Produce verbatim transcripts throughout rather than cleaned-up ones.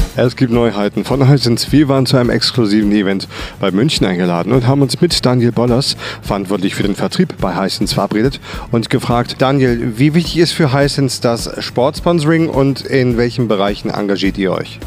Es gibt Neuheiten von Hisense. Wir waren zu einem exklusiven Event bei München eingeladen und haben uns mit Daniel Bollers, verantwortlich für den Vertrieb bei Hisense, verabredet und gefragt, Daniel, wie wichtig ist für Hisense das Sportsponsoring und in welchen Bereichen engagiert ihr euch?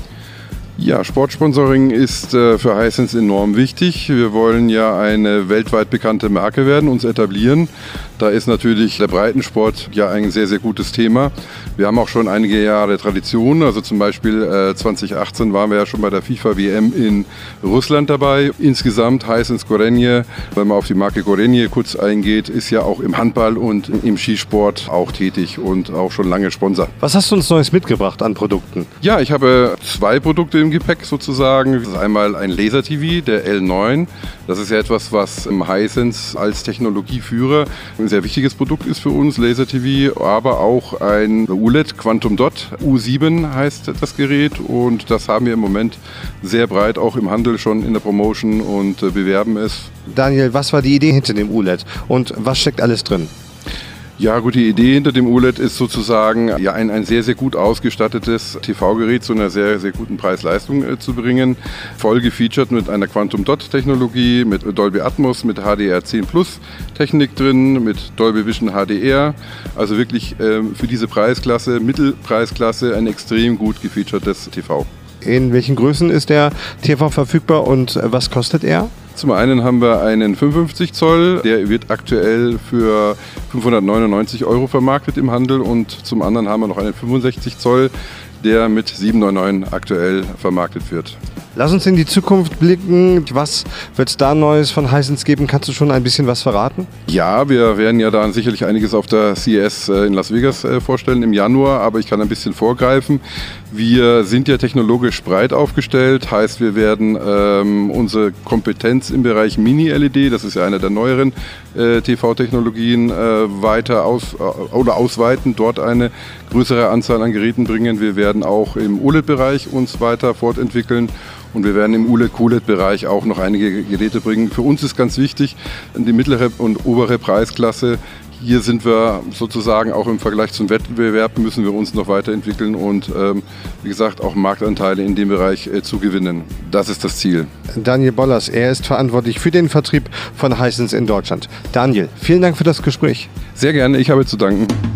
Ja, Sportsponsoring ist äh, für Hisense enorm wichtig. Wir wollen ja eine weltweit bekannte Marke werden, uns etablieren. Da ist natürlich der Breitensport ja ein sehr, sehr gutes Thema. Wir haben auch schon einige Jahre Tradition. Also zum Beispiel äh, zwanzig achtzehn waren wir ja schon bei der FIFA-W M in Russland dabei. Insgesamt Hisense Gorenje, wenn man auf die Marke Gorenje kurz eingeht, ist ja auch im Handball und im Skisport auch tätig und auch schon lange Sponsor. Was hast du uns Neues mitgebracht an Produkten? Ja, ich habe zwei Produkte im Gepäck sozusagen. Das ist einmal ein Laser-T V, der L neun. Das ist ja etwas, was im Hisense als Technologieführer ein sehr wichtiges Produkt ist für uns, Laser-T V, aber auch ein U L E D Quantum Dot. U sieben heißt das Gerät und das haben wir im Moment sehr breit auch im Handel schon in der Promotion und bewerben es. Daniel, was war die Idee hinter dem U L E D und was steckt alles drin? Ja gut, die Idee hinter dem U L E D ist sozusagen ja, ein, ein sehr, sehr gut ausgestattetes T V-Gerät zu einer sehr, sehr guten Preis-Leistung äh, zu bringen. Voll gefeatured mit einer Quantum-Dot-Technologie, mit Dolby Atmos, mit H D R zehn Plus Technik drin, mit Dolby Vision H D R. Also wirklich äh, für diese Preisklasse, Mittelpreisklasse, ein extrem gut gefeaturetes T V. In welchen Größen ist der T V verfügbar und was kostet er? Zum einen haben wir einen fünfundfünfzig Zoll, der wird aktuell für fünfhundertneunundneunzig Euro vermarktet im Handel und zum anderen haben wir noch einen fünfundsechzig Zoll, der mit siebenhundertneunundneunzig aktuell vermarktet wird. Lass uns in die Zukunft blicken. Was wird es da Neues von Hisense geben? Kannst du schon ein bisschen was verraten? Ja, wir werden ja dann sicherlich einiges auf der C E S in Las Vegas vorstellen im Januar, aber ich kann ein bisschen vorgreifen. Wir sind ja technologisch breit aufgestellt, heißt wir werden ähm, unsere Kompetenz im Bereich Mini-L E D, das ist ja eine der neueren äh, T V-Technologien, äh, weiter aus, äh, oder ausweiten, dort eine größere Anzahl an Geräten bringen. Wir werden auch im O L E D-Bereich uns weiter fortentwickeln. Und wir werden im U L E D-Q L E D-Bereich auch noch einige Geräte bringen. Für uns ist ganz wichtig, die mittlere und obere Preisklasse. Hier sind wir sozusagen auch im Vergleich zum Wettbewerb, müssen wir uns noch weiterentwickeln und ähm, wie gesagt auch Marktanteile in dem Bereich äh, zu gewinnen. Das ist das Ziel. Daniel Bollers, er ist verantwortlich für den Vertrieb von Hisense in Deutschland. Daniel, vielen Dank für das Gespräch. Sehr gerne, ich habe zu danken.